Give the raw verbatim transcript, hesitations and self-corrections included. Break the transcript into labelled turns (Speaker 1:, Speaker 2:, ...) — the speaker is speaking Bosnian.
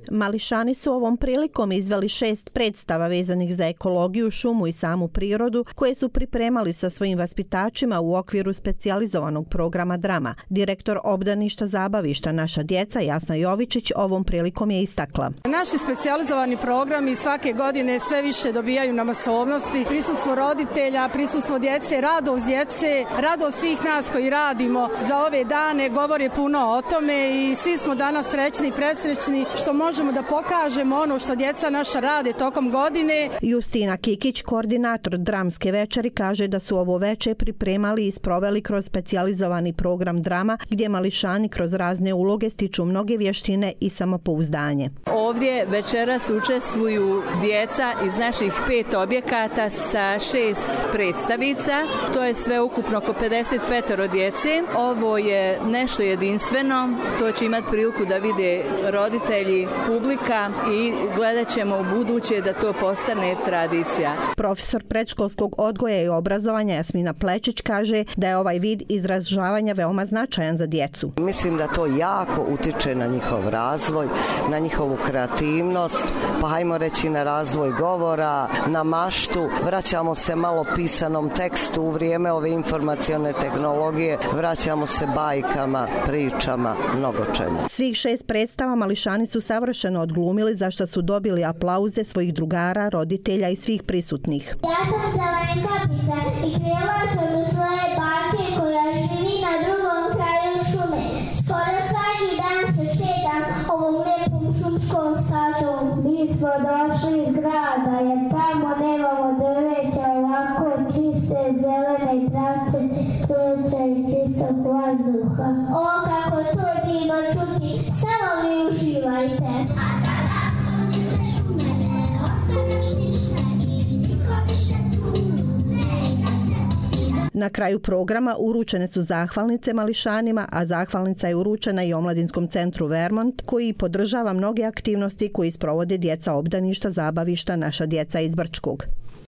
Speaker 1: Mališani su ovom prilikom izveli šest predstava vezanih za ekologiju, šumu i samu prirodu, koje su pripremali sa svojim vaspitačima u okviru specijalizovanog programa Drama. Direktor obdaništa zabavišta Naša djeca Jasna Jovičić ovom prilikom je istakla.
Speaker 2: Naši specijalizovani programi svake godine sve više dobijaju na masovnosti. Prisustvo roditelja, prisustvo djece, radost djece, radost svih nas koji radimo za ove dane govore puno o tome i svi smo danas srećni i presrećni što možemo da pokažemo ono što djeca naša rade tokom godine.
Speaker 1: Justina Kikić, koordinator dramske večeri, kaže da su ovo veče pripremali i sproveli kroz specijalizovani program Drama, gdje mališani kroz razne uloge stiču mnoge vještine i samopouzdanje.
Speaker 3: Ovdje večeras učestvuju djeca iz naših pet objekata sa šest predstavica. To je sve ukupno oko pedeset pet djece. Ovo je nešto jedinstveno. To će imati priliku da vide roditelji, publika i gledat ćemo u buduće da to postane tradicija.
Speaker 1: Profesor predškolskog odgoja i obrazovanja Jasmina Plečić kaže da je ovaj vid izražavanja veoma značajan za djecu.
Speaker 4: Mislim da to jako utiče na njihov razvoj, na njihovu kreativnost, pa hajmo reći na razvoj govora, na maštu. Vraćamo se malo pisanom tekstu u vrijeme ove informacione tehnologije, vraćamo se bajkama, pričama, mnogo čemu.
Speaker 1: Svih šest predstava mališani su savršeno odglumili, za što su dobili aplauze svojih drugara, roditelja i svih prisutnih.
Speaker 5: Ja sam Zelenkapica i krenula sam do svoje bake koja živi na drugom kraju šume. Skoro svaki dan se šetam ovom lepom šumskom stazom. Mi smo došli iz grada jer tamo nemamo drveća, ovako čiste zelene travce, cveća i čistog vazduha. O, kako to divno čuti, samo vi uživajte. A sada odite šume, ne ostavljaš ništa i niko više tu ne se.
Speaker 1: Na kraju programa uručene su zahvalnice mališanima, a zahvalnica je uručena i Omladinskom centru Vermont, koji podržava mnoge aktivnosti koji sprovode djeca obdaništa zabavišta Naša djeca iz Brčkog.